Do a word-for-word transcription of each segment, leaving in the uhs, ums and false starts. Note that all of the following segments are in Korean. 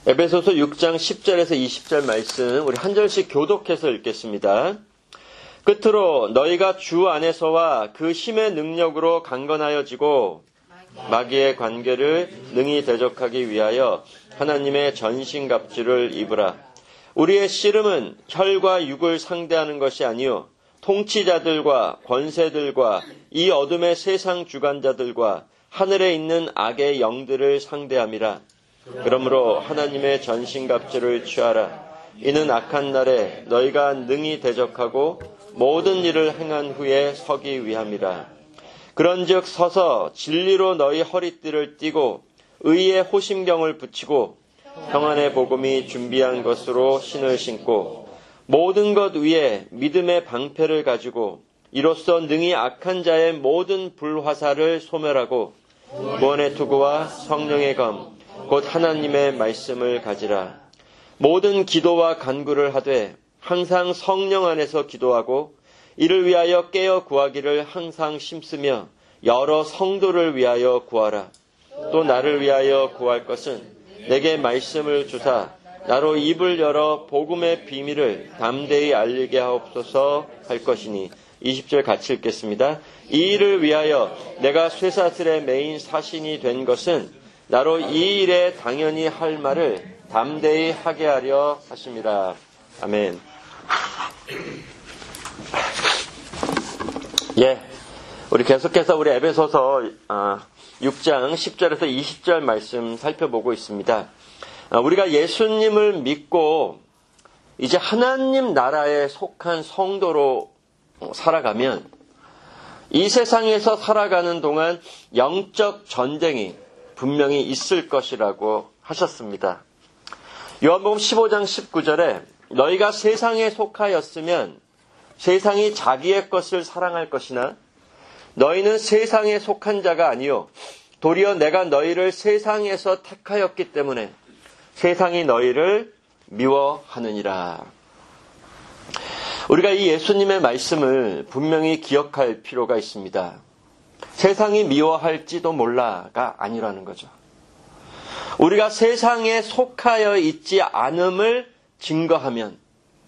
에베소서 육 장 십 절에서 이십 절 말씀 우리 한 절씩 교독해서 읽겠습니다. 끝으로 너희가 주 안에서와 그 힘의 능력으로 강건하여지고 마귀의 관계를 능히 대적하기 위하여 하나님의 전신갑주를 입으라. 우리의 씨름은 혈과 육을 상대하는 것이 아니요 통치자들과 권세들과 이 어둠의 세상 주관자들과 하늘에 있는 악의 영들을 상대함이라. 그러므로 하나님의 전신갑주를 취하라. 이는 악한 날에 너희가 능히 대적하고 모든 일을 행한 후에 서기 위함이라. 그런즉 서서 진리로 너희 허리띠를 띠고 의의 호심경을 붙이고 평안의 복음이 준비한 것으로 신을 신고 모든 것 위에 믿음의 방패를 가지고 이로써 능히 악한 자의 모든 불화살을 소멸하고 구원의 투구와 성령의 검 곧 하나님의 말씀을 가지라. 모든 기도와 간구를 하되 항상 성령 안에서 기도하고 이를 위하여 깨어 구하기를 항상 심쓰며 여러 성도를 위하여 구하라. 또 나를 위하여 구할 것은 내게 말씀을 주사 나로 입을 열어 복음의 비밀을 담대히 알리게 하옵소서 할 것이니. 이십 절 같이 읽겠습니다. 이 일을 위하여 내가 쇠사슬의 메인 사신이 된 것은 나로 이 일에 당연히 할 말을 담대히 하게 하려 하심이라. 아멘. 예, 우리 계속해서 우리 에베소서 육 장 십 절에서 이십 절 말씀 살펴보고 있습니다. 우리가 예수님을 믿고 이제 하나님 나라에 속한 성도로 살아가면 이 세상에서 살아가는 동안 영적 전쟁이 분명히 있을 것이라고 하셨습니다. 요한복음 십오 장 십구 절에 너희가 세상에 속하였으면 세상이 자기의 것을 사랑할 것이나 너희는 세상에 속한 자가 아니요 도리어 내가 너희를 세상에서 택하였기 때문에 세상이 너희를 미워하느니라. 우리가 이 예수님의 말씀을 분명히 기억할 필요가 있습니다. 세상이 미워할지도 몰라가 아니라는 거죠. 우리가 세상에 속하여 있지 않음을 증거하면,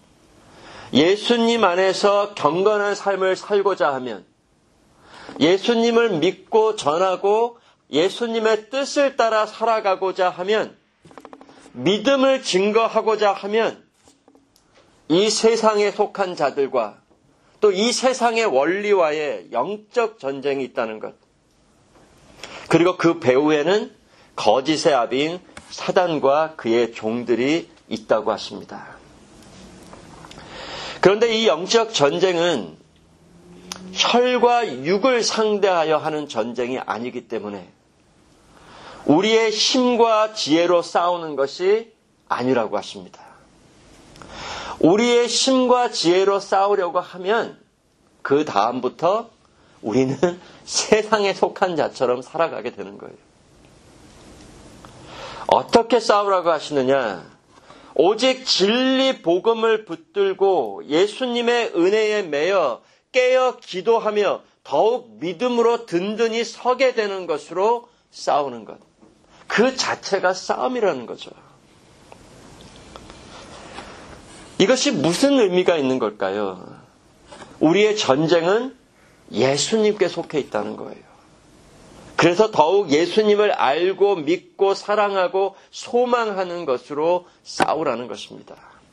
예수님 안에서 경건한 삶을 살고자 하면, 예수님을 믿고 전하고 예수님의 뜻을 따라 살아가고자 하면, 믿음을 증거하고자 하면 이 세상에 속한 자들과 또 이 세상의 원리와의 영적 전쟁이 있다는 것. 그리고 그 배후에는 거짓의 아비인 사단과 그의 종들이 있다고 하십니다. 그런데 이 영적 전쟁은 혈과 육을 상대하여 하는 전쟁이 아니기 때문에 우리의 힘과 지혜로 싸우는 것이 아니라고 하십니다. 우리의 힘과 지혜로 싸우려고 하면 그 다음부터 우리는 세상에 속한 자처럼 살아가게 되는 거예요. 어떻게 싸우라고 하시느냐? 오직 진리 복음을 붙들고 예수님의 은혜에 매여 깨어 기도하며 더욱 믿음으로 든든히 서게 되는 것으로 싸우는 것. 그 자체가 싸움이라는 거죠. 이것이 무슨 의미가 있는 걸까요? 우리의 전쟁은 예수님께 속해 있다는 거예요. 그래서 더욱 예수님을 알고 믿고 사랑하고 소망하는 것으로 싸우라는 것입니다.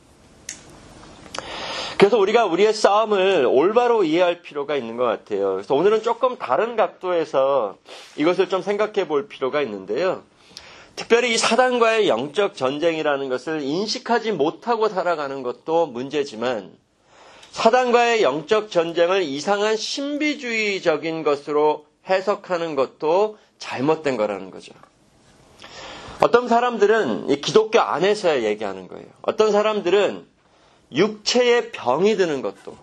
그래서 우리가 우리의 싸움을 올바로 이해할 필요가 있는 것 같아요. 그래서 오늘은 조금 다른 각도에서 이것을 좀 생각해 볼 필요가 있는데요. 특별히 이 사단과의 영적 전쟁이라는 것을 인식하지 못하고 살아가는 것도 문제지만 사단과의 영적 전쟁을 이상한 신비주의적인 것으로 해석하는 것도 잘못된 거라는 거죠. 어떤 사람들은 이 기독교 안에서야 얘기하는 거예요. 어떤 사람들은 육체에 병이 드는 것도,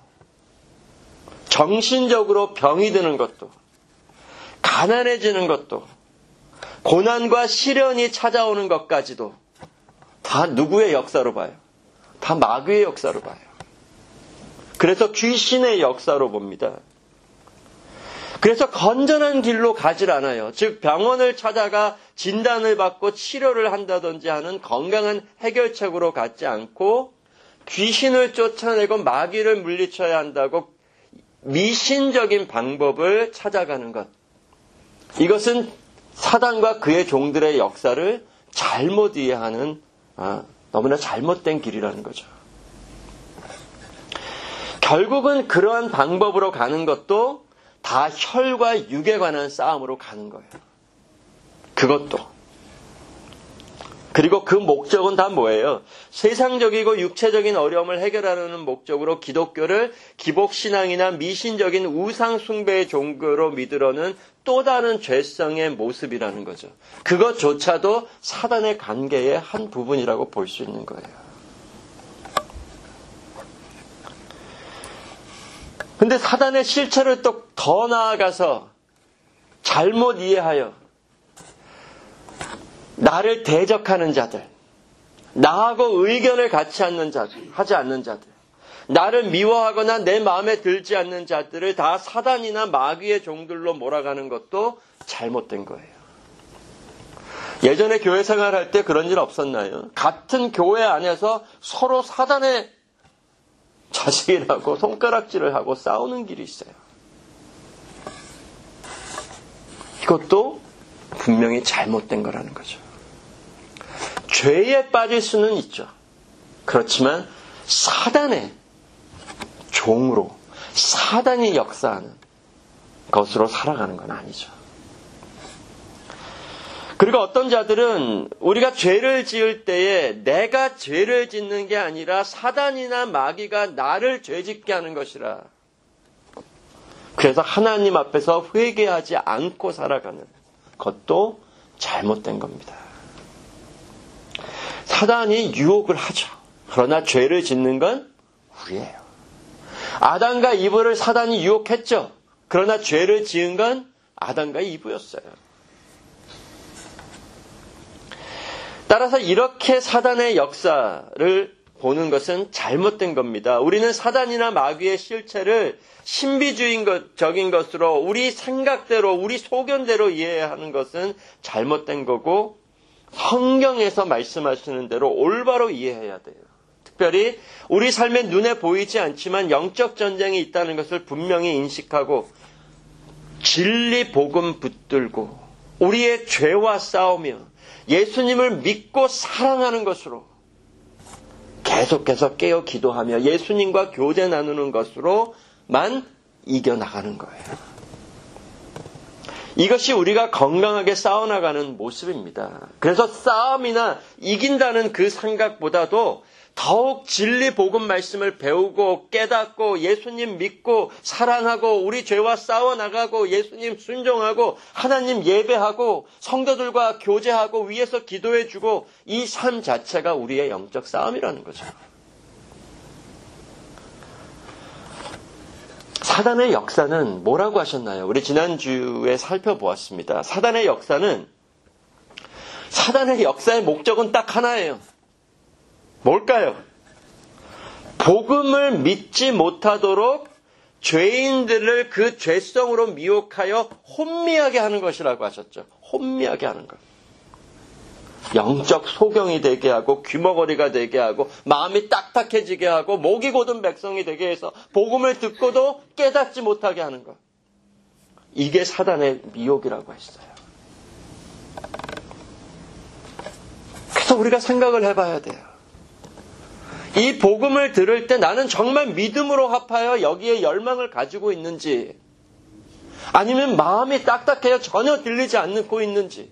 정신적으로 병이 드는 것도, 가난해지는 것도, 고난과 시련이 찾아오는 것까지도 다 누구의 역사로 봐요? 다 마귀의 역사로 봐요. 그래서 귀신의 역사로 봅니다. 그래서 건전한 길로 가질 않아요. 즉 병원을 찾아가 진단을 받고 치료를 한다든지 하는 건강한 해결책으로 갖지 않고 귀신을 쫓아내고 마귀를 물리쳐야 한다고 미신적인 방법을 찾아가는 것. 이것은 사단과 그의 종들의 역사를 잘못 이해하는 아, 너무나 잘못된 길이라는 거죠. 결국은 그러한 방법으로 가는 것도 다 혈과 육에 관한 싸움으로 가는 거예요. 그것도. 그리고 그 목적은 다 뭐예요? 세상적이고 육체적인 어려움을 해결하려는 목적으로 기독교를 기복신앙이나 미신적인 우상숭배의 종교로 믿으려는 또 다른 죄성의 모습이라는 거죠. 그것조차도 사단의 관계의 한 부분이라고 볼 수 있는 거예요. 근데 사단의 실체를 또 더 나아가서 잘못 이해하여 나를 대적하는 자들, 나하고 의견을 같이 않는 자들, 하지 않는 자들, 나를 미워하거나 내 마음에 들지 않는 자들을 다 사단이나 마귀의 종들로 몰아가는 것도 잘못된 거예요. 예전에 교회 생활할 때 그런 일 없었나요? 같은 교회 안에서 서로 사단의 자식이라고 손가락질을 하고 싸우는 길이 있어요. 이것도 분명히 잘못된 거라는 거죠. 죄에 빠질 수는 있죠. 그렇지만 사단의 종으로 사단이 역사하는 것으로 살아가는 건 아니죠. 그리고 어떤 자들은 우리가 죄를 지을 때에 내가 죄를 짓는 게 아니라 사단이나 마귀가 나를 죄짓게 하는 것이라. 그래서 하나님 앞에서 회개하지 않고 살아가는 것도 잘못된 겁니다. 사단이 유혹을 하죠. 그러나 죄를 짓는 건 우리예요. 아담과 이브를 사단이 유혹했죠. 그러나 죄를 지은 건 아담과 이브였어요. 따라서 이렇게 사단의 역사를 보는 것은 잘못된 겁니다. 우리는 사단이나 마귀의 실체를 신비주의적인 것으로 우리 생각대로 우리 소견대로 이해하는 것은 잘못된 거고 성경에서 말씀하시는 대로 올바로 이해해야 돼요. 특별히 우리 삶에 눈에 보이지 않지만 영적 전쟁이 있다는 것을 분명히 인식하고 진리 복음 붙들고 우리의 죄와 싸우며 예수님을 믿고 사랑하는 것으로 계속해서 깨어 기도하며 예수님과 교제 나누는 것으로만 이겨나가는 거예요. 이것이 우리가 건강하게 싸워나가는 모습입니다. 그래서 싸움이나 이긴다는 그 생각보다도 더욱 진리 복음 말씀을 배우고 깨닫고 예수님 믿고 사랑하고 우리 죄와 싸워나가고 예수님 순종하고 하나님 예배하고 성도들과 교제하고 위에서 기도해주고 이 삶 자체가 우리의 영적 싸움이라는 거죠. 사단의 역사는 뭐라고 하셨나요? 우리 지난주에 살펴보았습니다. 사단의 역사는 사단의 역사의 목적은 딱 하나예요. 뭘까요? 복음을 믿지 못하도록 죄인들을 그 죄성으로 미혹하여 혼미하게 하는 것이라고 하셨죠. 혼미하게 하는 것. 영적 소경이 되게 하고 귀머거리가 되게 하고 마음이 딱딱해지게 하고 목이 곧은 백성이 되게 해서 복음을 듣고도 깨닫지 못하게 하는 것. 이게 사단의 미혹이라고 했어요. 그래서 우리가 생각을 해봐야 돼요. 이 복음을 들을 때 나는 정말 믿음으로 합하여 여기에 열망을 가지고 있는지 아니면 마음이 딱딱해요 전혀 들리지 않고 있는지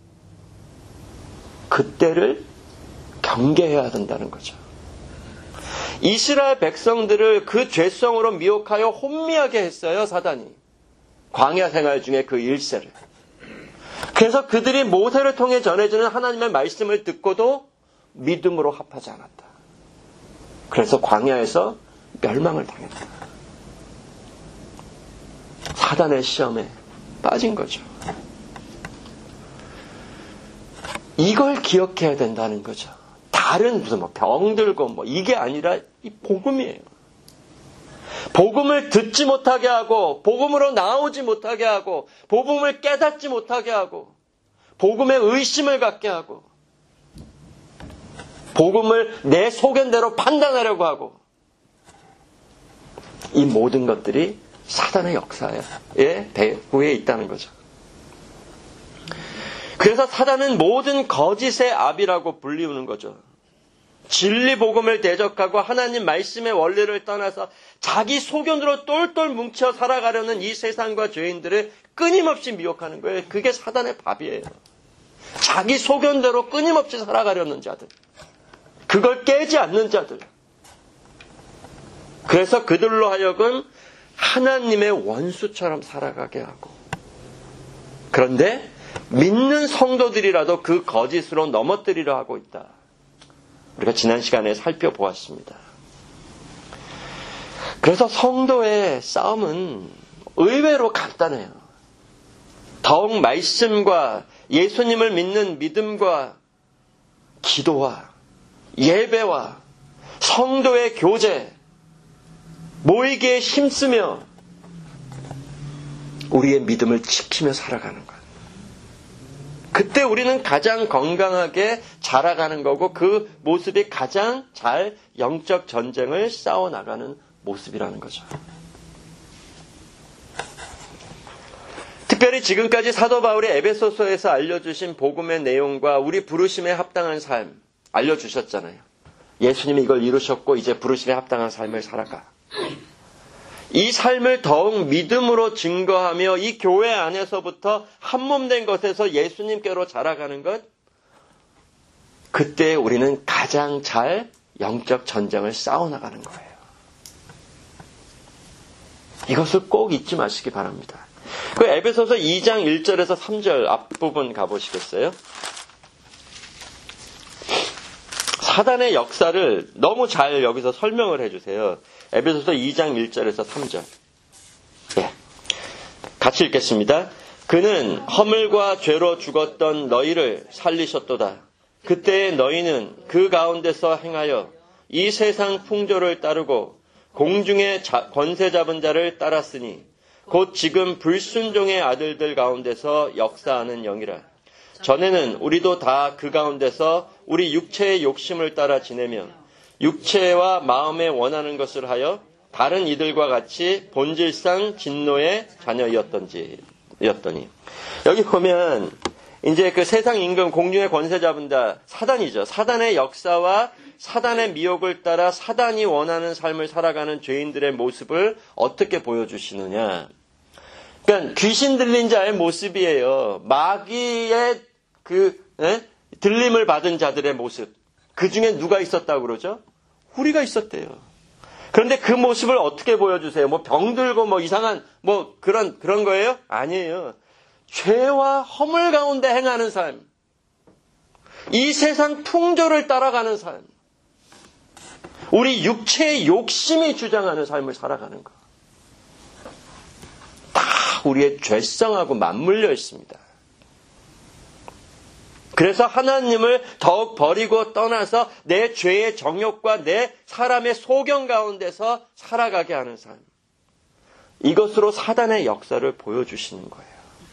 그때를 경계해야 된다는 거죠. 이스라엘 백성들을 그 죄성으로 미혹하여 혼미하게 했어요. 사단이. 광야 생활 중에 그 일세를. 그래서 그들이 모세를 통해 전해주는 하나님의 말씀을 듣고도 믿음으로 합하지 않았다. 그래서 광야에서 멸망을 당했다. 사단의 시험에 빠진 거죠. 이걸 기억해야 된다는 거죠. 다른 무슨 뭐 병들고 뭐 이게 아니라 이 복음이에요. 복음을 듣지 못하게 하고 복음으로 나오지 못하게 하고 복음을 깨닫지 못하게 하고 복음에 의심을 갖게 하고 복음을 내 소견대로 판단하려고 하고 이 모든 것들이 사단의 역사의 배후에 있다는 거죠. 그래서 사단은 모든 거짓의 아비라고 불리우는 거죠. 진리 복음을 대적하고 하나님 말씀의 원리를 떠나서 자기 소견으로 똘똘 뭉쳐 살아가려는 이 세상과 죄인들을 끊임없이 미혹하는 거예요. 그게 사단의 밥이에요. 자기 소견대로 끊임없이 살아가려는 자들. 그걸 깨지 않는 자들. 그래서 그들로 하여금 하나님의 원수처럼 살아가게 하고 그런데 믿는 성도들이라도 그 거짓으로 넘어뜨리려 하고 있다. 우리가 지난 시간에 살펴보았습니다. 그래서 성도의 싸움은 의외로 간단해요. 더욱 말씀과 예수님을 믿는 믿음과 기도와 예배와 성도의 교제, 모이기에 힘쓰며 우리의 믿음을 지키며 살아가는 것. 그때 우리는 가장 건강하게 자라가는 거고 그 모습이 가장 잘 영적 전쟁을 싸워나가는 모습이라는 거죠. 특별히 지금까지 사도 바울이 에베소서에서 알려주신 복음의 내용과 우리 부르심에 합당한 삶 알려주셨잖아요. 예수님이 이걸 이루셨고 이제 부르심에 합당한 삶을 살아가. 이 삶을 더욱 믿음으로 증거하며 이 교회 안에서부터 한몸된 것에서 예수님께로 자라가는 것, 그때 우리는 가장 잘 영적 전쟁을 싸워나가는 거예요. 이것을 꼭 잊지 마시기 바랍니다. 그 에베소서 이 장 일 절에서 삼 절 앞부분 가보시겠어요? 사단의 역사를 너무 잘 여기서 설명을 해주세요. 에베소서 이 장 일 절에서 삼 절. 예. 같이 읽겠습니다. 그는 허물과 죄로 죽었던 너희를 살리셨도다. 그때 너희는 그 가운데서 행하여 이 세상 풍조를 따르고 공중의 자, 권세 잡은 자를 따랐으니 곧 지금 불순종의 아들들 가운데서 역사하는 영이라. 전에는 우리도 다 그 가운데서 우리 육체의 욕심을 따라 지내며 육체와 마음에 원하는 것을 하여 다른 이들과 같이 본질상 진노의 자녀였던지, 였더니. 여기 보면, 이제 그 세상 임금 공중의 권세 잡은 자, 사단이죠. 사단의 역사와 사단의 미혹을 따라 사단이 원하는 삶을 살아가는 죄인들의 모습을 어떻게 보여주시느냐. 그러니까 귀신 들린 자의 모습이에요. 마귀의 그, 에? 들림을 받은 자들의 모습. 그 중에 누가 있었다고 그러죠? 우리가 있었대요. 그런데 그 모습을 어떻게 보여주세요? 뭐 병들고 뭐 이상한 뭐 그런 그런 거예요? 아니에요. 죄와 허물 가운데 행하는 삶. 이 세상 풍조를 따라가는 삶. 우리 육체의 욕심이 주장하는 삶을 살아가는 것. 다 우리의 죄성하고 맞물려 있습니다. 그래서 하나님을 더욱 버리고 떠나서 내 죄의 정욕과 내 사람의 소견 가운데서 살아가게 하는 삶. 이것으로 사단의 역사를 보여주시는 거예요.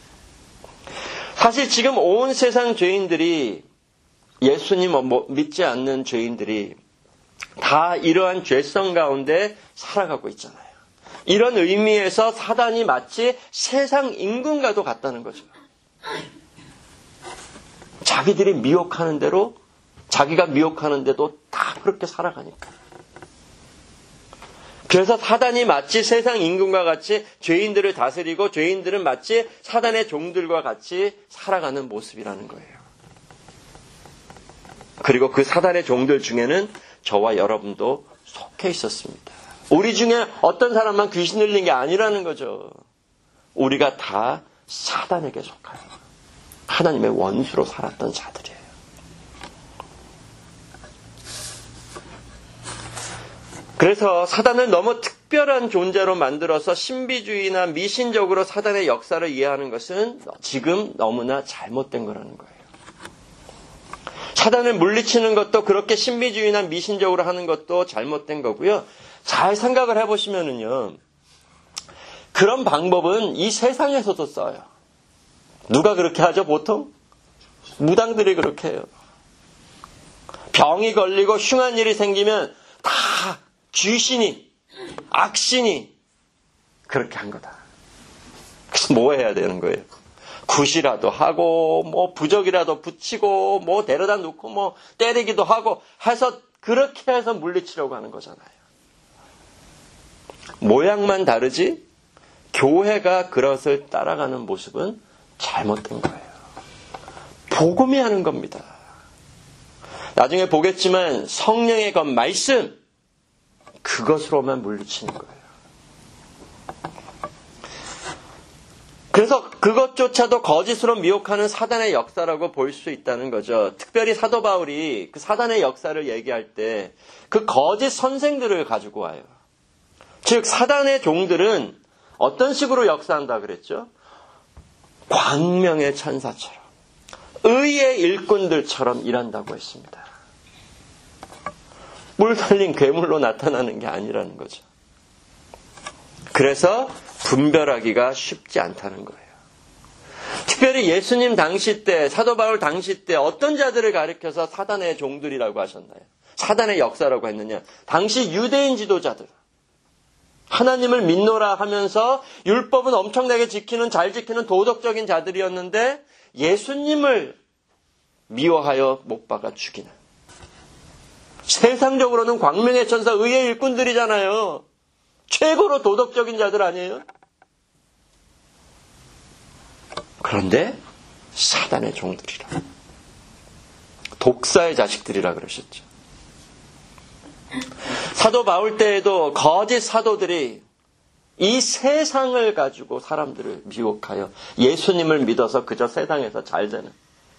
사실 지금 온 세상 죄인들이, 예수님 믿지 않는 죄인들이 다 이러한 죄성 가운데 살아가고 있잖아요. 이런 의미에서 사단이 마치 세상 임금과도 같다는 거죠. 자기들이 미혹하는 대로, 자기가 미혹하는데도 다 그렇게 살아가니까. 그래서 사단이 마치 세상 임금과 같이 죄인들을 다스리고 죄인들은 마치 사단의 종들과 같이 살아가는 모습이라는 거예요. 그리고 그 사단의 종들 중에는 저와 여러분도 속해 있었습니다. 우리 중에 어떤 사람만 귀신 들린 게 아니라는 거죠. 우리가 다 사단에게 속하여 하나님의 원수로 살았던 자들이에요. 그래서 사단을 너무 특별한 존재로 만들어서 신비주의나 미신적으로 사단의 역사를 이해하는 것은 지금 너무나 잘못된 거라는 거예요. 사단을 물리치는 것도 그렇게 신비주의나 미신적으로 하는 것도 잘못된 거고요. 잘 생각을 해보시면은요, 그런 방법은 이 세상에서도 써요. 누가 그렇게 하죠, 보통? 무당들이 그렇게 해요. 병이 걸리고 흉한 일이 생기면 다 귀신이, 악신이 그렇게 한 거다. 그래서 뭐 해야 되는 거예요? 굿이라도 하고, 뭐 부적이라도 붙이고, 뭐 데려다 놓고, 뭐 때리기도 하고 해서 그렇게 해서 물리치려고 하는 거잖아요. 모양만 다르지 교회가 그것을 따라가는 모습은 잘못된 거예요. 복음이 하는 겁니다. 나중에 보겠지만 성령의 그 말씀, 그것으로만 물리치는 거예요. 그래서 그것조차도 거짓으로 미혹하는 사단의 역사라고 볼 수 있다는 거죠. 특별히 사도 바울이 그 사단의 역사를 얘기할 때 그 거짓 선생들을 가지고 와요. 즉 사단의 종들은 어떤 식으로 역사한다 그랬죠? 광명의 천사처럼, 의의 일꾼들처럼 일한다고 했습니다. 물 달린 괴물로 나타나는 게 아니라는 거죠. 그래서 분별하기가 쉽지 않다는 거예요. 특별히 예수님 당시 때, 사도 바울 당시 때 어떤 자들을 가리켜서 사단의 종들이라고 하셨나요? 사단의 역사라고 했느냐? 당시 유대인 지도자들. 하나님을 믿노라 하면서 율법은 엄청나게 지키는, 잘 지키는 도덕적인 자들이었는데 예수님을 미워하여 못 박아 죽이는. 세상적으로는 광명의 천사, 의의 일꾼들이잖아요. 최고로 도덕적인 자들 아니에요? 그런데 사단의 종들이라. 독사의 자식들이라 그러셨죠. 사도 바울 때에도 거짓 사도들이 이 세상을 가지고 사람들을 미혹하여 예수님을 믿어서 그저 세상에서 잘 되는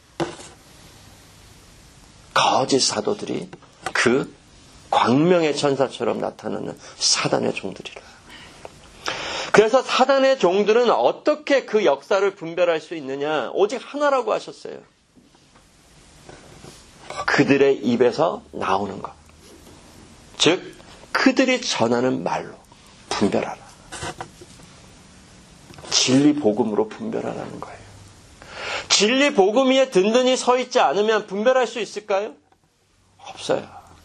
거짓 사도들이 그 광명의 천사처럼 나타나는 사단의 종들이라. 그래서 사단의 종들은 어떻게 그 역사를 분별할 수 있느냐? 오직 하나라고 하셨어요. 그들의 입에서 나오는 것. 즉 그들이 전하는 말로 분별하라. 진리 복음으로 분별하라는 거예요. 진리 복음 위에 든든히 서 있지 않으면 분별할 수 있을까요? 없어요.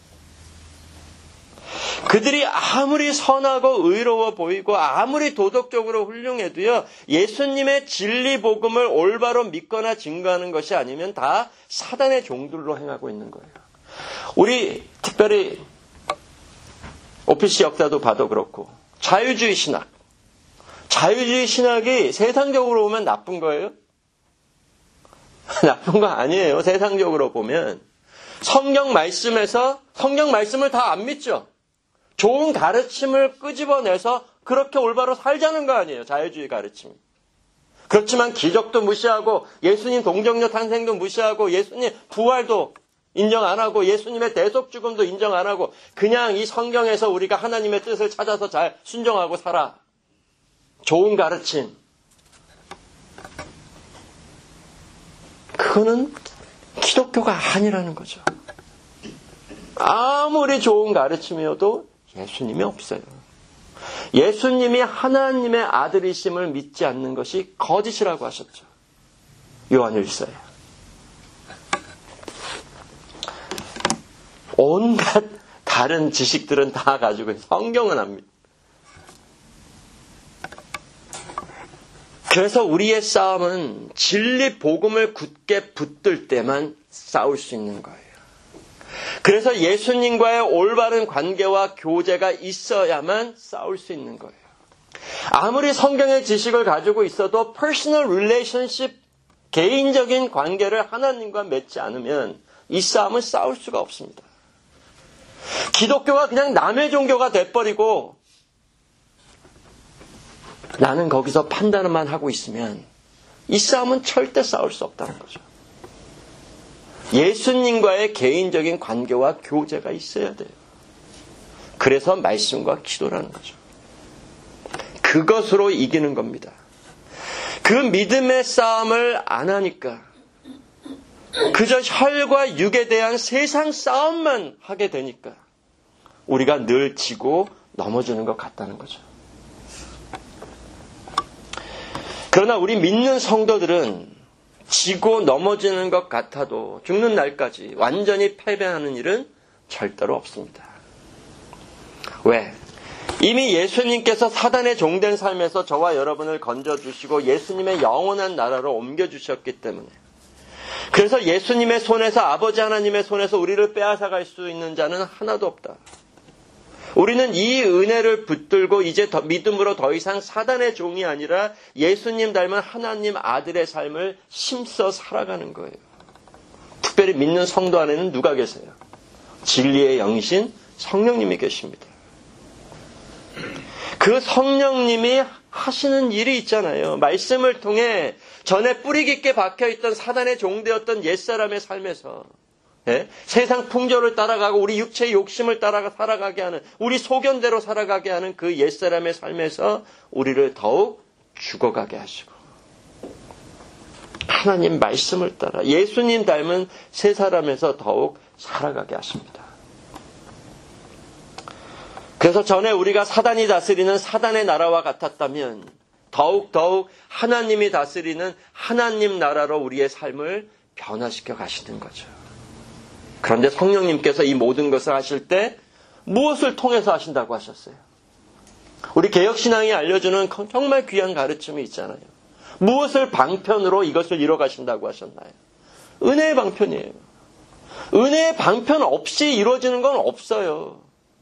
그들이 아무리 선하고 의로워 보이고 아무리 도덕적으로 훌륭해도요, 예수님의 진리 복음을 올바로 믿거나 증거하는 것이 아니면 다 사단의 종들로 행하고 있는 거예요. 우리 특별히 오피스 역사도 봐도 그렇고 자유주의 신학, 자유주의 신학이 세상적으로 보면 나쁜 거예요? 나쁜 거 아니에요. 세상적으로 보면 성경 말씀에서 성경 말씀을 다 안 믿죠. 좋은 가르침을 끄집어내서 그렇게 올바로 살자는 거 아니에요. 자유주의 가르침. 그렇지만 기적도 무시하고 예수님 동정녀 탄생도 무시하고 예수님 부활도 인정 안 하고 예수님의 대속 죽음도 인정 안 하고 그냥 이 성경에서 우리가 하나님의 뜻을 찾아서 잘 순종하고 살아. 좋은 가르침. 그거는 기독교가 아니라는 거죠. 아무리 좋은 가르침이어도 예수님이 없어요. 예수님이 하나님의 아들이심을 믿지 않는 것이 거짓이라고 하셨죠. 요한일서에. 온갖 다른 지식들은 다 가지고 성경은 안 믿어요. 그래서 우리의 싸움은 진리 복음을 굳게 붙들 때만 싸울 수 있는 거예요. 그래서 예수님과의 올바른 관계와 교제가 있어야만 싸울 수 있는 거예요. 아무리 성경의 지식을 가지고 있어도 personal relationship, 개인적인 관계를 하나님과 맺지 않으면 이 싸움은 싸울 수가 없습니다. 기독교가 그냥 남의 종교가 돼버리고 나는 거기서 판단만 하고 있으면 이 싸움은 절대 싸울 수 없다는 거죠. 예수님과의 개인적인 관계와 교제가 있어야 돼요. 그래서 말씀과 기도라는 거죠. 그것으로 이기는 겁니다. 그 믿음의 싸움을 안 하니까 그저 혈과 육에 대한 세상 싸움만 하게 되니까 우리가 늘 지고 넘어지는 것 같다는 거죠. 그러나 우리 믿는 성도들은 지고 넘어지는 것 같아도 죽는 날까지 완전히 패배하는 일은 절대로 없습니다. 왜? 이미 예수님께서 사단의 종된 삶에서 저와 여러분을 건져주시고 예수님의 영원한 나라로 옮겨주셨기 때문에, 그래서 예수님의 손에서, 아버지 하나님의 손에서 우리를 빼앗아갈 수 있는 자는 하나도 없다. 우리는 이 은혜를 붙들고 이제 더, 믿음으로 더 이상 사단의 종이 아니라 예수님 닮은 하나님 아들의 삶을 힘써 살아가는 거예요. 특별히 믿는 성도 안에는 누가 계세요? 진리의 영이신 성령님이 계십니다. 그 성령님이 하시는 일이 있잖아요. 말씀을 통해 전에 뿌리 깊게 박혀있던 사단의 종되었던 옛사람의 삶에서, 예? 세상 풍조를 따라가고 우리 육체의 욕심을 따라가 살아가게 하는, 우리 소견대로 살아가게 하는 그 옛사람의 삶에서 우리를 더욱 죽어가게 하시고, 하나님 말씀을 따라 예수님 닮은 새 사람에서 더욱 살아가게 하십니다. 그래서 전에 우리가 사단이 다스리는 사단의 나라와 같았다면 더욱 더욱 하나님이 다스리는 하나님 나라로 우리의 삶을 변화시켜 가시는 거죠. 그런데 성령님께서 이 모든 것을 하실 때 무엇을 통해서 하신다고 하셨어요? 우리 개혁신앙이 알려주는 정말 귀한 가르침이 있잖아요. 무엇을 방편으로 이것을 이뤄 가신다고 하셨나요? 은혜의 방편이에요. 은혜의 방편 없이 이루어지는 건 없어요.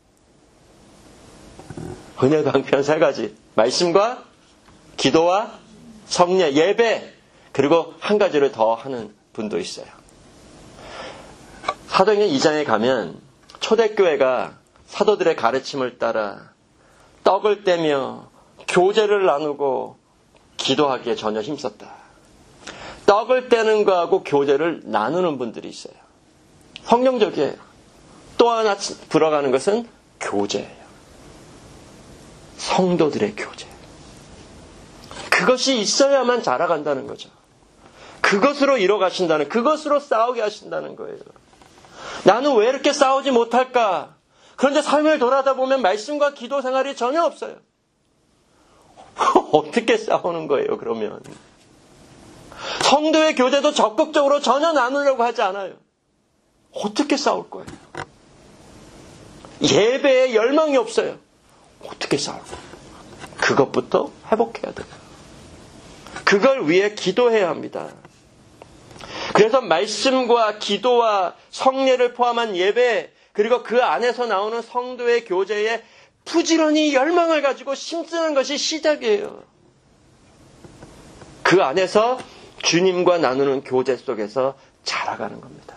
은혜의 방편 세 가지. 말씀과 기도와 성례, 예배, 그리고 한 가지를 더 하는 분도 있어요. 사도행전 이 장에 가면 초대교회가 사도들의 가르침을 따라 떡을 떼며 교제를 나누고 기도하기에 전혀 힘썼다. 떡을 떼는 거하고 교제를 나누는 분들이 있어요. 성경적이에요. 또 하나 들어가는 것은 교제예요. 성도들의 교제. 그것이 있어야만 자라간다는 거죠. 그것으로 이뤄가신다는, 그것으로 싸우게 하신다는 거예요. 나는 왜 이렇게 싸우지 못할까? 그런데 삶을 돌아다 보면 말씀과 기도 생활이 전혀 없어요. 어떻게 싸우는 거예요, 그러면? 성도의 교제도 적극적으로 전혀 나누려고 하지 않아요. 어떻게 싸울 거예요? 예배에 열망이 없어요. 어떻게 싸울 거예요? 그것부터 회복해야 돼요. 그걸 위해 기도해야 합니다. 그래서 말씀과 기도와 성례를 포함한 예배, 그리고 그 안에서 나오는 성도의 교제에 부지런히 열망을 가지고 힘쓰는 것이 시작이에요. 그 안에서 주님과 나누는 교제 속에서 자라가는 겁니다.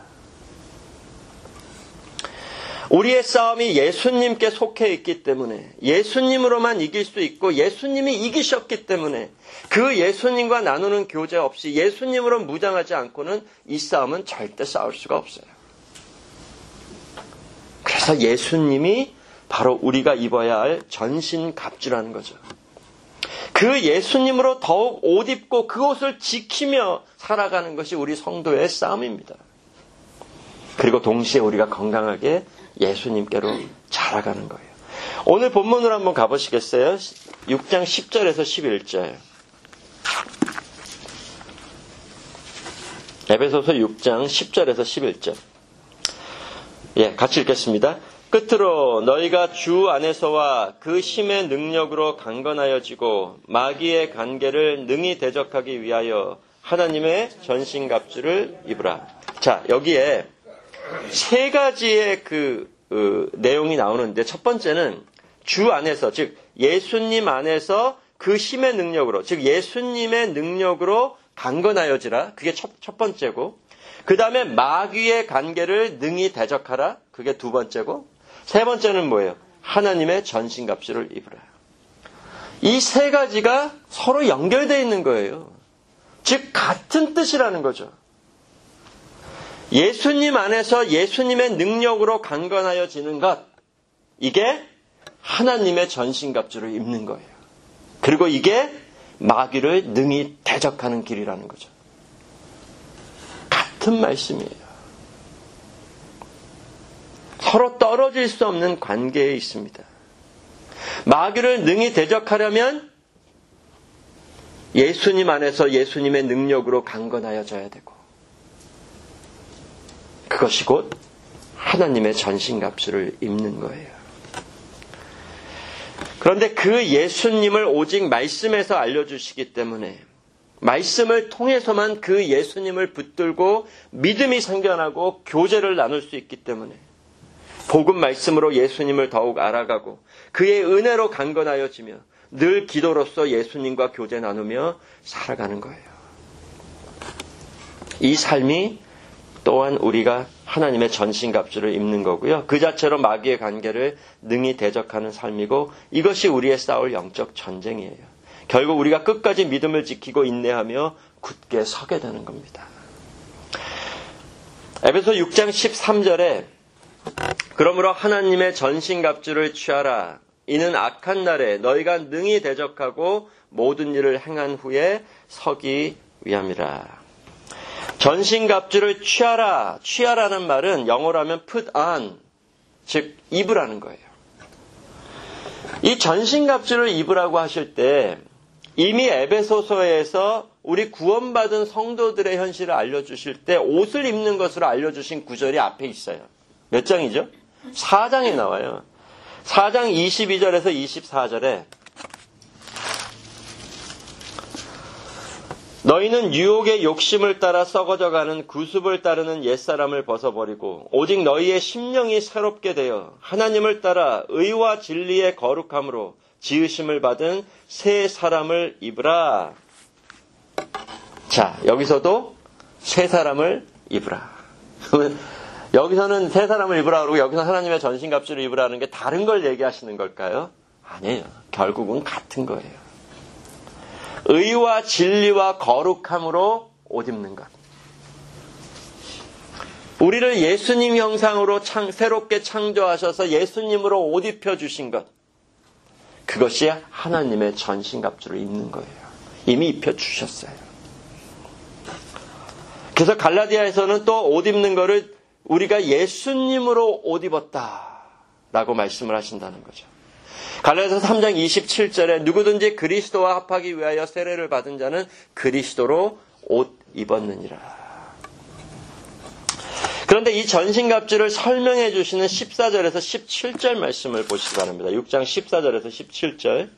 우리의 싸움이 예수님께 속해 있기 때문에, 예수님으로만 이길 수 있고 예수님이 이기셨기 때문에 그 예수님과 나누는 교제 없이 예수님으로 무장하지 않고는 이 싸움은 절대 싸울 수가 없어요. 그래서 예수님이 바로 우리가 입어야 할 전신갑주라는 거죠. 그 예수님으로 더욱 옷 입고 그 옷을 지키며 살아가는 것이 우리 성도의 싸움입니다. 그리고 동시에 우리가 건강하게 예수님께로 자라가는 거예요. 오늘 본문으로 한번 가보시겠어요? 육 장 십 절에서 십일 절. 에베소서 육 장 십 절에서 십일 절. 예, 같이 읽겠습니다. 끝으로 너희가 주 안에서와 그 힘의 능력으로 강건하여지고 마귀의 관계를 능히 대적하기 위하여 하나님의 전신갑주를 입으라. 자, 여기에 세 가지의 그, 그 내용이 나오는데, 첫 번째는 주 안에서, 즉 예수님 안에서 그 힘의 능력으로, 즉 예수님의 능력으로 강건하여지라. 그게 첫, 첫 번째고, 그 다음에 마귀의 관계를 능히 대적하라. 그게 두 번째고, 세 번째는 뭐예요? 하나님의 전신갑주를 입으라. 이 세 가지가 서로 연결되어 있는 거예요. 즉 같은 뜻이라는 거죠. 예수님 안에서 예수님의 능력으로 강건하여지는 것, 이게 하나님의 전신갑주를 입는 거예요. 그리고 이게 마귀를 능히 대적하는 길이라는 거죠. 같은 말씀이에요. 서로 떨어질 수 없는 관계에 있습니다. 마귀를 능히 대적하려면 예수님 안에서 예수님의 능력으로 강건하여져야 되고, 그것이 곧 하나님의 전신갑주를 입는 거예요. 그런데 그 예수님을 오직 말씀에서 알려주시기 때문에, 말씀을 통해서만 그 예수님을 붙들고 믿음이 생겨나고 교제를 나눌 수 있기 때문에, 복음 말씀으로 예수님을 더욱 알아가고 그의 은혜로 강건하여지며 늘 기도로서 예수님과 교제 나누며 살아가는 거예요. 이 삶이 또한 우리가 하나님의 전신갑주를 입는 거고요. 그 자체로 마귀의 관계를 능히 대적하는 삶이고, 이것이 우리의 싸울 영적 전쟁이에요. 결국 우리가 끝까지 믿음을 지키고 인내하며 굳게 서게 되는 겁니다. 에베소 육 장 십삼 절에 그러므로 하나님의 전신갑주를 취하라. 이는 악한 날에 너희가 능히 대적하고 모든 일을 행한 후에 서기 위함이라. 전신갑주를 취하라. 취하라는 말은 영어로 하면 put on, 즉 입으라는 거예요. 이 전신갑주를 입으라고 하실 때 이미 에베소서에서 우리 구원받은 성도들의 현실을 알려주실 때 옷을 입는 것으로 알려주신 구절이 앞에 있어요. 몇 장이죠? 사 장에 나와요. 사 장 이십이 절에서 이십사 절에 너희는 유혹의 욕심을 따라 썩어져가는 구습을 따르는 옛사람을 벗어버리고 오직 너희의 심령이 새롭게 되어 하나님을 따라 의와 진리의 거룩함으로 지으심을 받은 새 사람을 입으라. 자, 여기서도 새 사람을 입으라. 여기서는 새 사람을 입으라 그러고 여기서 하나님의 전신갑주를 입으라는 게 다른 걸 얘기하시는 걸까요? 아니에요. 결국은 같은 거예요. 의와 진리와 거룩함으로 옷 입는 것. 우리를 예수님 형상으로 창, 새롭게 창조하셔서 예수님으로 옷 입혀주신 것. 그것이 하나님의 전신갑주를 입는 거예요. 이미 입혀주셨어요. 그래서 갈라디아에서는 또 옷 입는 거를 우리가 예수님으로 옷 입었다라고 말씀을 하신다는 거죠. 갈라디아서 삼 장 이십칠 절에 누구든지 그리스도와 합하기 위하여 세례를 받은 자는 그리스도로 옷 입었느니라. 그런데 이 전신갑주를 설명해 주시는 십사 절에서 십칠 절 말씀을 보시기 바랍니다. 육 장 십사 절에서 십칠 절.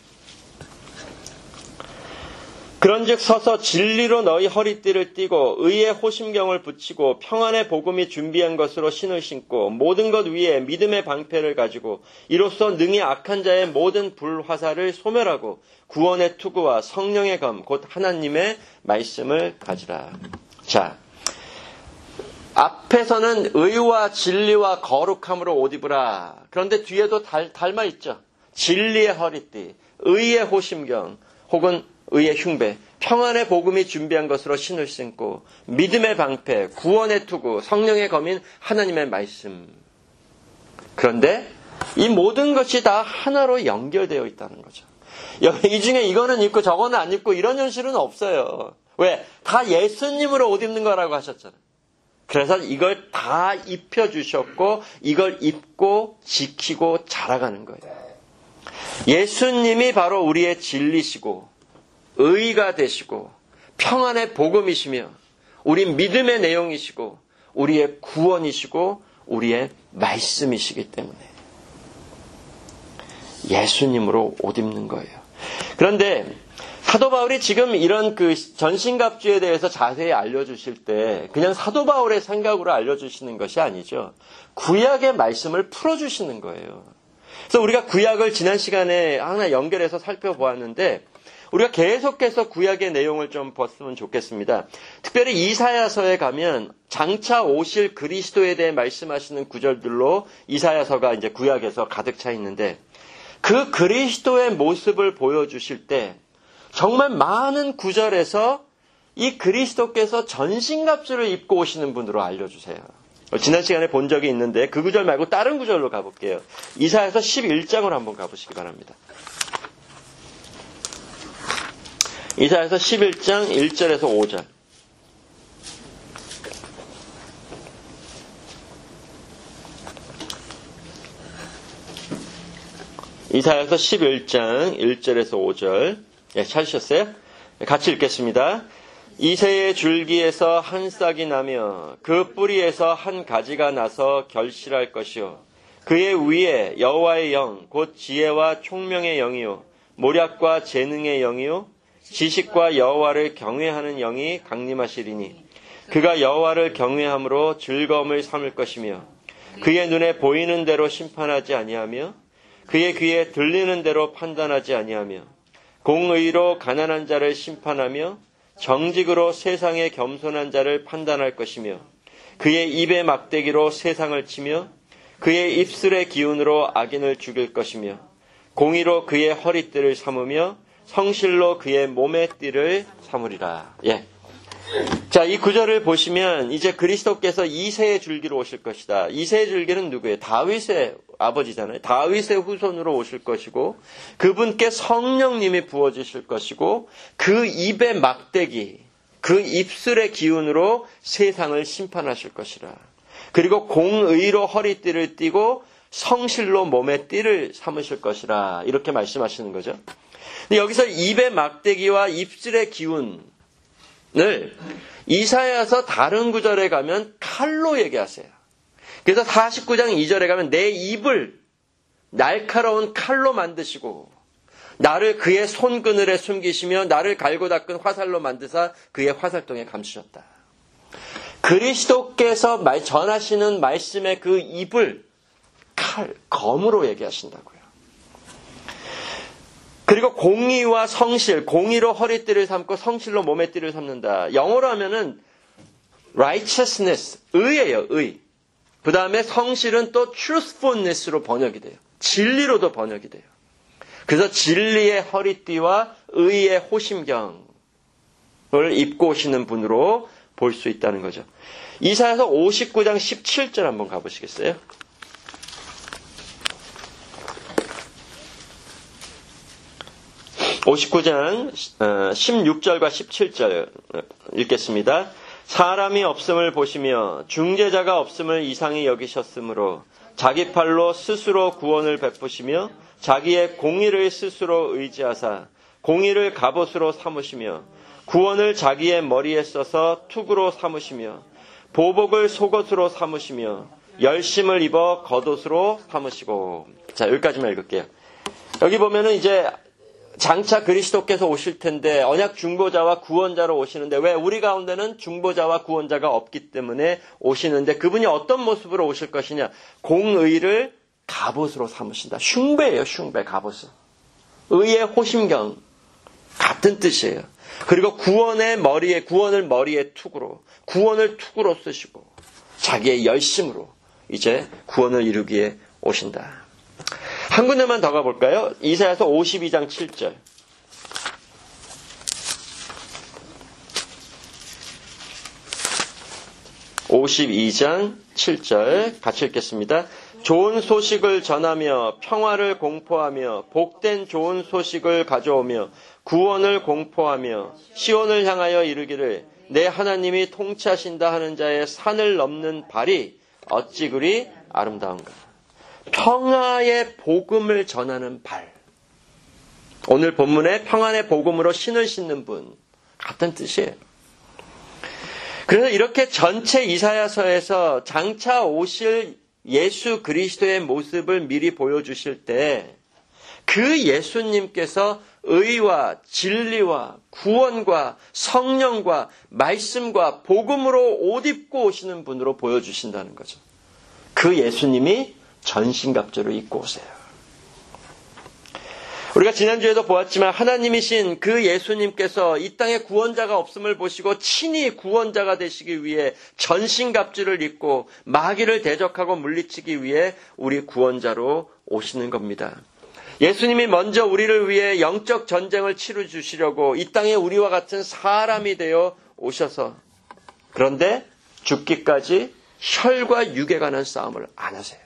그런즉 서서 진리로 너희 허리띠를 띠고 의의 호심경을 붙이고 평안의 복음이 준비한 것으로 신을 신고 모든 것 위에 믿음의 방패를 가지고 이로써 능히 악한 자의 모든 불화살을 소멸하고 구원의 투구와 성령의 검 곧 하나님의 말씀을 가지라. 자, 앞에서는 의와 진리와 거룩함으로 옷 입으라. 그런데 뒤에도 달, 닮아 있죠. 진리의 허리띠, 의의 호심경 혹은 의의 흉배, 평안의 복음이 준비한 것으로 신을 신고 믿음의 방패, 구원의 투구, 성령의 검인 하나님의 말씀. 그런데 이 모든 것이 다 하나로 연결되어 있다는 거죠. 이 중에 이거는 입고 저거는 안 입고 이런 현실은 없어요. 왜? 다 예수님으로 옷 입는 거라고 하셨잖아요. 그래서 이걸 다 입혀주셨고 이걸 입고 지키고 자라가는 거예요. 예수님이 바로 우리의 진리시고 의가 되시고 평안의 복음이시며 우리 믿음의 내용이시고 우리의 구원이시고 우리의 말씀이시기 때문에 예수님으로 옷 입는 거예요. 그런데 사도 바울이 지금 이런 그 전신갑주에 대해서 자세히 알려주실 때 그냥 사도 바울의 생각으로 알려주시는 것이 아니죠. 구약의 말씀을 풀어주시는 거예요. 그래서 우리가 구약을 지난 시간에 하나 연결해서 살펴보았는데 우리가 계속해서 구약의 내용을 좀 봤으면 좋겠습니다. 특별히 이사야서에 가면 장차 오실 그리스도에 대해 말씀하시는 구절들로 이사야서가 이제 구약에서 가득 차 있는데 그 그리스도의 모습을 보여주실 때 정말 많은 구절에서 이 그리스도께서 전신갑주를 입고 오시는 분으로 알려주세요. 지난 시간에 본 적이 있는데 그 구절 말고 다른 구절로 가볼게요. 이사야서 십일 장으로 한번 가보시기 바랍니다. 이사야서 십일 장 일 절에서 오 절. 이사야서 십일 장 일 절에서 오 절. 예, 찾으셨어요? 같이 읽겠습니다. 이새의 줄기에서 한 싹이 나며 그 뿌리에서 한 가지가 나서 결실할 것이요. 그의 위에 여호와의 영, 곧 지혜와 총명의 영이요. 모략과 재능의 영이요. 지식과 여호와를 경외하는 영이 강림하시리니 그가 여호와를 경외함으로 즐거움을 삼을 것이며 그의 눈에 보이는 대로 심판하지 아니하며 그의 귀에 들리는 대로 판단하지 아니하며 공의로 가난한 자를 심판하며 정직으로 세상의 겸손한 자를 판단할 것이며 그의 입의 막대기로 세상을 치며 그의 입술의 기운으로 악인을 죽일 것이며 공의로 그의 허리띠를 삼으며 성실로 그의 몸의 띠를 삼으리라. 예. 자, 이 구절을 보시면 이제 그리스도께서 이새의 줄기로 오실 것이다. 이새의 줄기는 누구예요? 다윗의 아버지잖아요. 다윗의 후손으로 오실 것이고 그분께 성령님이 부어주실 것이고 그 입의 막대기, 그 입술의 기운으로 세상을 심판하실 것이라. 그리고 공의로 허리띠를 띠고 성실로 몸의 띠를 삼으실 것이라. 이렇게 말씀하시는 거죠. 근데 여기서 입의 막대기와 입술의 기운을 이사야서 다른 구절에 가면 칼로 얘기하세요. 그래서 사십구 장 이 절에 가면 내 입을 날카로운 칼로 만드시고 나를 그의 손그늘에 숨기시며 나를 갈고 닦은 화살로 만드사 그의 화살통에 감추셨다. 그리스도께서 말, 전하시는 말씀의 그 입을 칼, 검으로 얘기하신다고요. 그리고 공의와 성실, 공의로 허리띠를 삼고 성실로 몸의 띠를 삼는다. 영어로 하면은 righteousness, 의예요, 의. 그 다음에 성실은 또 truthfulness로 번역이 돼요. 진리로도 번역이 돼요. 그래서 진리의 허리띠와 의의 호심경을 입고 오시는 분으로 볼 수 있다는 거죠. 이사야서 오십구 장 십칠 절 한번 가보시겠어요? 오십구 장 십육 절과 십칠 절 읽겠습니다. 사람이 없음을 보시며 중재자가 없음을 이상히 여기셨으므로 자기 팔로 스스로 구원을 베푸시며 자기의 공의를 스스로 의지하사 공의를 갑옷으로 삼으시며 구원을 자기의 머리에 써서 투구로 삼으시며 보복을 속옷으로 삼으시며 열심을 입어 겉옷으로 삼으시고. 자, 여기까지만 읽을게요. 여기 보면은 이제 장차 그리스도께서 오실 텐데 언약 중보자와 구원자로 오시는데 왜 우리 가운데는 중보자와 구원자가 없기 때문에 오시는데 그분이 어떤 모습으로 오실 것이냐. 공의를 갑옷으로 삼으신다. 흉배예요. 흉배 갑옷은. 의의 호심경 같은 뜻이에요. 그리고 구원의 머리에 구원을 머리에 투구로 구원을 투구로 쓰시고 자기의 열심으로 이제 구원을 이루기에 오신다. 한 군데만 더 가볼까요? 이사야서 오십이 장 칠 절. 오십이 장 칠 절 같이 읽겠습니다. 좋은 소식을 전하며 평화를 공포하며 복된 좋은 소식을 가져오며 구원을 공포하며 시온을 향하여 이르기를 내 하나님이 통치하신다 하는 자의 산을 넘는 발이 어찌 그리 아름다운가. 평화의 복음을 전하는 발. 오늘 본문에 평안의 복음으로 신을 신는 분. 같은 뜻이에요. 그래서 이렇게 전체 이사야서에서 장차 오실 예수 그리스도의 모습을 미리 보여주실 때 그 예수님께서 의와 진리와 구원과 성령과 말씀과 복음으로 옷 입고 오시는 분으로 보여주신다는 거죠. 그 예수님이 전신갑주를 입고 오세요. 우리가 지난주에도 보았지만 하나님이신 그 예수님께서 이 땅에 구원자가 없음을 보시고 친히 구원자가 되시기 위해 전신갑주를 입고 마귀를 대적하고 물리치기 위해 우리 구원자로 오시는 겁니다. 예수님이 먼저 우리를 위해 영적 전쟁을 치루 주시려고 이 땅에 우리와 같은 사람이 되어 오셔서 그런데 죽기까지 혈과 육에 관한 싸움을 안 하세요.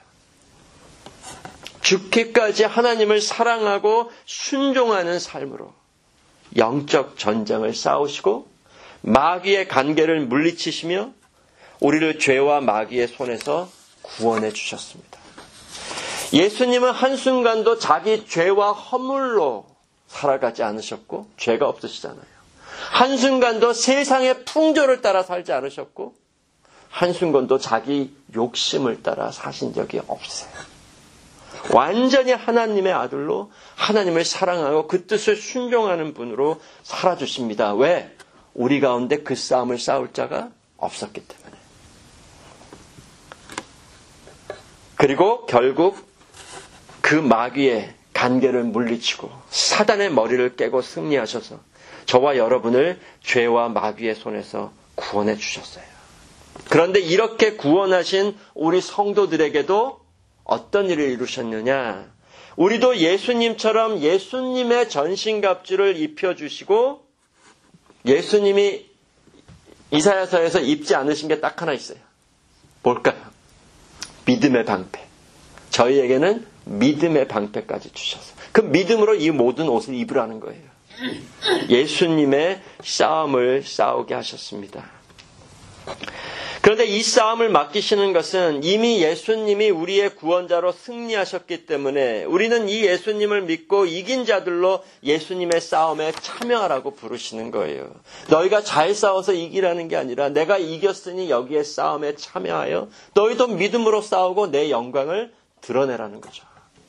죽기까지 하나님을 사랑하고 순종하는 삶으로 영적 전쟁을 싸우시고 마귀의 관계를 물리치시며 우리를 죄와 마귀의 손에서 구원해 주셨습니다. 예수님은 한순간도 자기 죄와 허물로 살아가지 않으셨고 죄가 없으시잖아요. 한순간도 세상의 풍조를 따라 살지 않으셨고 한순간도 자기 욕심을 따라 사신 적이 없어요. 완전히 하나님의 아들로 하나님을 사랑하고 그 뜻을 순종하는 분으로 살아주십니다. 왜? 우리 가운데 그 싸움을 싸울 자가 없었기 때문에. 그리고 결국 그 마귀의 간계를 물리치고 사단의 머리를 깨고 승리하셔서 저와 여러분을 죄와 마귀의 손에서 구원해 주셨어요. 그런데 이렇게 구원하신 우리 성도들에게도 어떤 일을 이루셨느냐? 우리도 예수님처럼 예수님의 전신갑주를 입혀주시고 예수님이 이사야서에서 입지 않으신 게 딱 하나 있어요. 뭘까요? 믿음의 방패. 저희에게는 믿음의 방패까지 주셨어요. 그 믿음으로 이 모든 옷을 입으라는 거예요. 예수님의 싸움을 싸우게 하셨습니다. 그런데 이 싸움을 맡기시는 것은 이미 예수님이 우리의 구원자로 승리하셨기 때문에 우리는 이 예수님을 믿고 이긴 자들로 예수님의 싸움에 참여하라고 부르시는 거예요. 너희가 잘 싸워서 이기라는 게 아니라 내가 이겼으니 여기에 싸움에 참여하여 너희도 믿음으로 싸우고 내 영광을 드러내라는 거죠.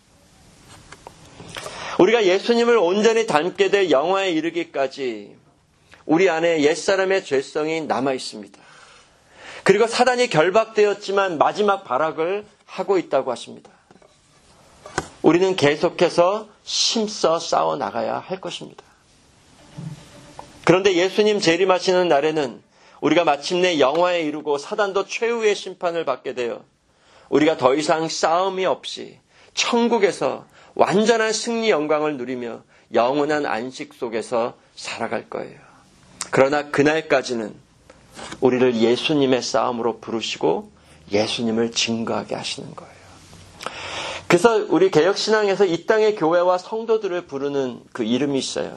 우리가 예수님을 온전히 닮게 될 영화에 이르기까지 우리 안에 옛사람의 죄성이 남아 있습니다. 그리고 사단이 결박되었지만 마지막 발악을 하고 있다고 하십니다. 우리는 계속해서 힘써 싸워 나가야 할 것입니다. 그런데 예수님 재림하시는 날에는 우리가 마침내 영화에 이르고 사단도 최후의 심판을 받게 되어 우리가 더 이상 싸움이 없이 천국에서 완전한 승리 영광을 누리며 영원한 안식 속에서 살아갈 거예요. 그러나 그날까지는 우리를 예수님의 싸움으로 부르시고 예수님을 증거하게 하시는 거예요. 그래서 우리 개혁신앙에서 이 땅의 교회와 성도들을 부르는 그 이름이 있어요.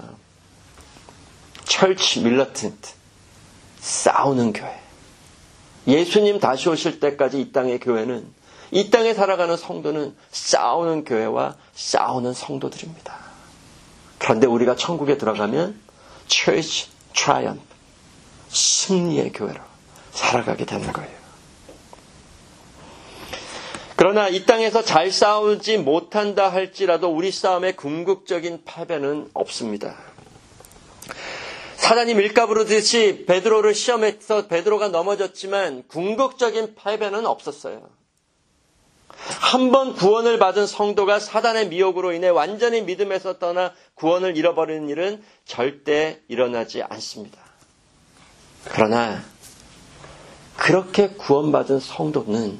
철치 밀러턴트, 싸우는 교회. 예수님 다시 오실 때까지 이 땅의 교회는, 이 땅에 살아가는 성도는 싸우는 교회와 싸우는 성도들입니다. 그런데 우리가 천국에 들어가면 Church Triumph, 승리의 교회로 살아가게 되는 거예요. 그러나 이 땅에서 잘 싸우지 못한다 할지라도 우리 싸움에 궁극적인 패배는 없습니다. 사단이 밀가부르듯이 베드로를 시험해서 베드로가 넘어졌지만 궁극적인 패배는 없었어요. 한 번 구원을 받은 성도가 사단의 미혹으로 인해 완전히 믿음에서 떠나 구원을 잃어버리는 일은 절대 일어나지 않습니다. 그러나 그렇게 구원받은 성도는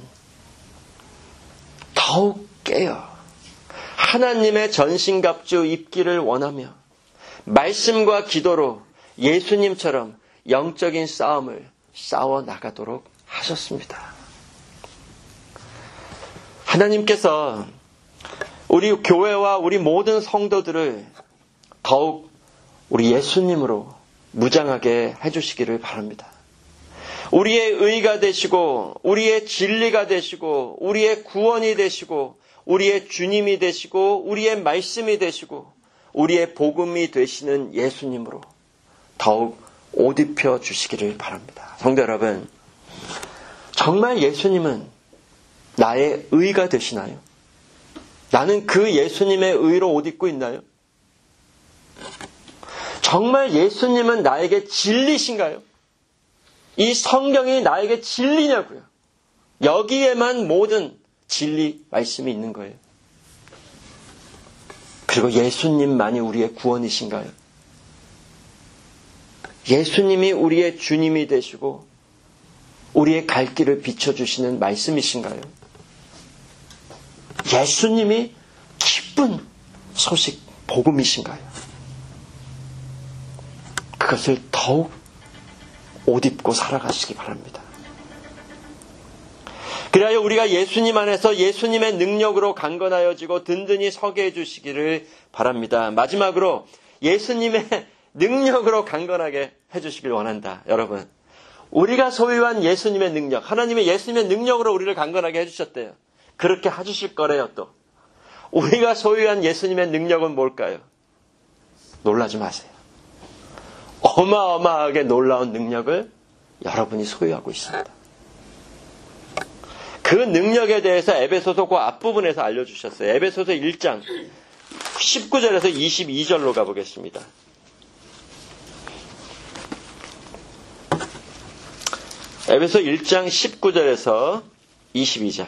더욱 깨어 하나님의 전신갑주 입기를 원하며 말씀과 기도로 예수님처럼 영적인 싸움을 싸워 나가도록 하셨습니다. 하나님께서 우리 교회와 우리 모든 성도들을 더욱 우리 예수님으로 무장하게 해주시기를 바랍니다. 우리의 의가 되시고 우리의 진리가 되시고 우리의 구원이 되시고 우리의 주님이 되시고 우리의 말씀이 되시고 우리의 복음이 되시는 예수님으로 더욱 옷 입혀 주시기를 바랍니다. 성도 여러분, 정말 예수님은 나의 의가 되시나요? 나는 그 예수님의 의로 옷 입고 있나요? 정말 예수님은 나에게 진리신가요? 이 성경이 나에게 진리냐고요? 여기에만 모든 진리 말씀이 있는 거예요. 그리고 예수님만이 우리의 구원이신가요? 예수님이 우리의 주님이 되시고 우리의 갈 길을 비춰주시는 말씀이신가요? 예수님이 기쁜 소식, 복음이신가요? 그것을 더욱 옷 입고 살아가시기 바랍니다. 그리하여 우리가 예수님 안에서 예수님의 능력으로 강건하여지고 든든히 서게 해주시기를 바랍니다. 마지막으로 예수님의 능력으로 강건하게 해주시길 원한다. 여러분, 우리가 소유한 예수님의 능력, 하나님의 예수님의 능력으로 우리를 강건하게 해주셨대요. 그렇게 해주실 거래요 또. 우리가 소유한 예수님의 능력은 뭘까요? 놀라지 마세요. 어마어마하게 놀라운 능력을 여러분이 소유하고 있습니다. 그 능력에 대해서 에베소서 그 앞부분에서 알려주셨어요. 에베소서 일 장 십구 절에서 이십이 절로 가보겠습니다. 에베소 일 장 십구 절에서 이십이 절.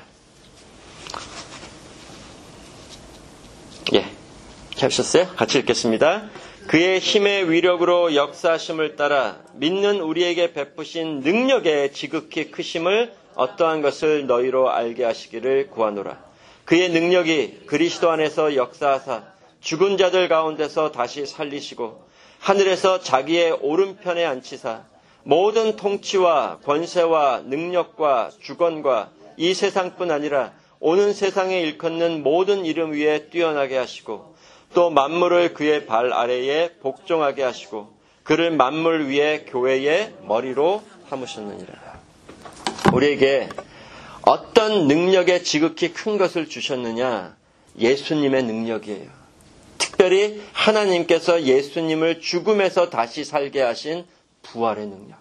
예, 하셨어요? 같이 읽겠습니다. 그의 힘의 위력으로 역사하심을 따라 믿는 우리에게 베푸신 능력의 지극히 크심을 어떠한 것을 너희로 알게 하시기를 구하노라. 그의 능력이 그리스도 안에서 역사하사 죽은 자들 가운데서 다시 살리시고 하늘에서 자기의 오른편에 앉히사 모든 통치와 권세와 능력과 주권과 이 세상뿐 아니라 오는 세상에 일컫는 모든 이름 위에 뛰어나게 하시고 또 만물을 그의 발 아래에 복종하게 하시고 그를 만물 위에 교회의 머리로 삼으셨느니라. 우리에게 어떤 능력의 지극히 큰 것을 주셨느냐? 예수님의 능력이에요. 특별히 하나님께서 예수님을 죽음에서 다시 살게 하신 부활의 능력.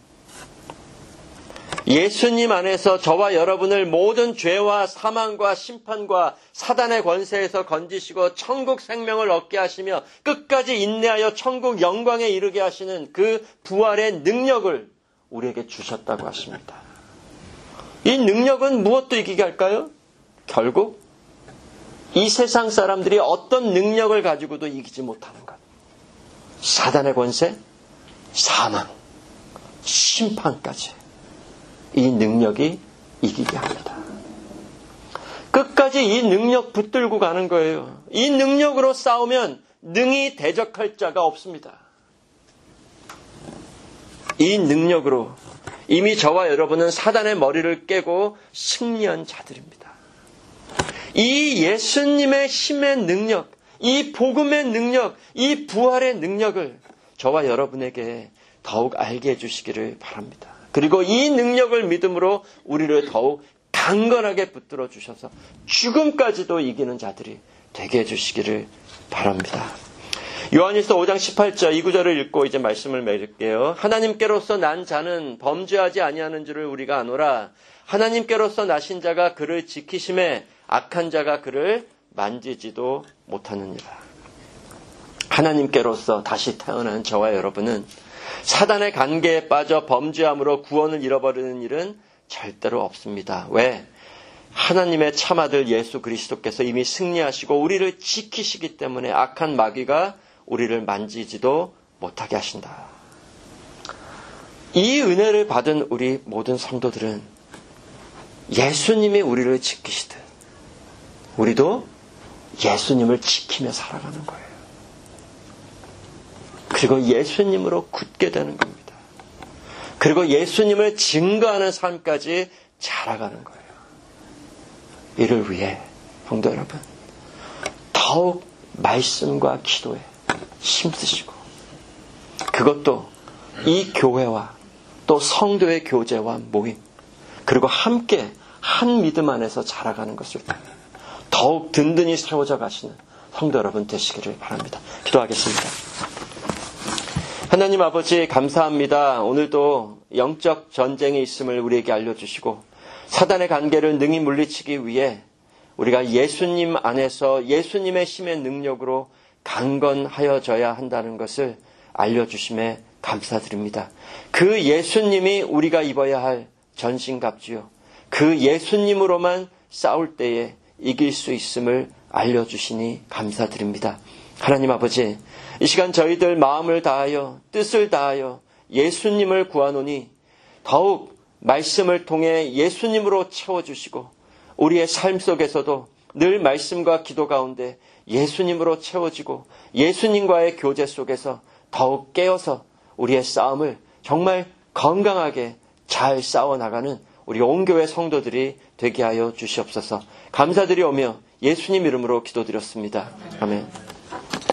예수님 안에서 저와 여러분을 모든 죄와 사망과 심판과 사단의 권세에서 건지시고 천국 생명을 얻게 하시며 끝까지 인내하여 천국 영광에 이르게 하시는 그 부활의 능력을 우리에게 주셨다고 하십니다. 이 능력은 무엇도 이기게 할까요? 결국 이 세상 사람들이 어떤 능력을 가지고도 이기지 못하는 것. 사단의 권세, 사망, 심판까지. 이 능력이 이기게 합니다. 끝까지 이 능력 붙들고 가는 거예요. 이 능력으로 싸우면 능히 대적할 자가 없습니다. 이 능력으로 이미 저와 여러분은 사단의 머리를 깨고 승리한 자들입니다. 이 예수님의 힘의 능력, 이 복음의 능력, 이 부활의 능력을 저와 여러분에게 더욱 알게 해주시기를 바랍니다. 그리고 이 능력을 믿음으로 우리를 더욱 강건하게 붙들어 주셔서 죽음까지도 이기는 자들이 되게 해주시기를 바랍니다. 요한일서 오 장 십팔 절 이 구절을 읽고 이제 말씀을 맺을게요. 하나님께로서 난 자는 범죄하지 아니하는 줄을 우리가 아노라. 하나님께로서 나신 자가 그를 지키심에 악한 자가 그를 만지지도 못하느니라. 하나님께로서 다시 태어난 저와 여러분은 사단의 관계에 빠져 범죄함으로 구원을 잃어버리는 일은 절대로 없습니다. 왜? 하나님의 참아들 예수 그리스도께서 이미 승리하시고 우리를 지키시기 때문에 악한 마귀가 우리를 만지지도 못하게 하신다. 이 은혜를 받은 우리 모든 성도들은 예수님이 우리를 지키시듯 우리도 예수님을 지키며 살아가는 거예요. 그리고 예수님으로 굳게 되는 겁니다. 그리고 예수님을 증거하는 삶까지 자라가는 거예요. 이를 위해 성도 여러분 더욱 말씀과 기도에 힘쓰시고 그것도 이 교회와 또 성도의 교제와 모임 그리고 함께 한 믿음 안에서 자라가는 것을 통해 더욱 든든히 세워져 가시는 성도 여러분 되시기를 바랍니다. 기도하겠습니다. 하나님 아버지 감사합니다. 오늘도 영적 전쟁이 있음을 우리에게 알려주시고 사단의 관계를 능히 물리치기 위해 우리가 예수님 안에서 예수님의 힘의 능력으로 강건하여져야 한다는 것을 알려주심에 감사드립니다. 그 예수님이 우리가 입어야 할 전신갑주요. 그 예수님으로만 싸울 때에 이길 수 있음을 알려주시니 감사드립니다. 하나님 아버지 이 시간 저희들 마음을 다하여 뜻을 다하여 예수님을 구하노니 더욱 말씀을 통해 예수님으로 채워주시고 우리의 삶 속에서도 늘 말씀과 기도 가운데 예수님으로 채워지고 예수님과의 교제 속에서 더욱 깨어서 우리의 싸움을 정말 건강하게 잘 싸워나가는 우리 온 교회 성도들이 되게 하여 주시옵소서. 감사드리오며 예수님 이름으로 기도드렸습니다. 아멘.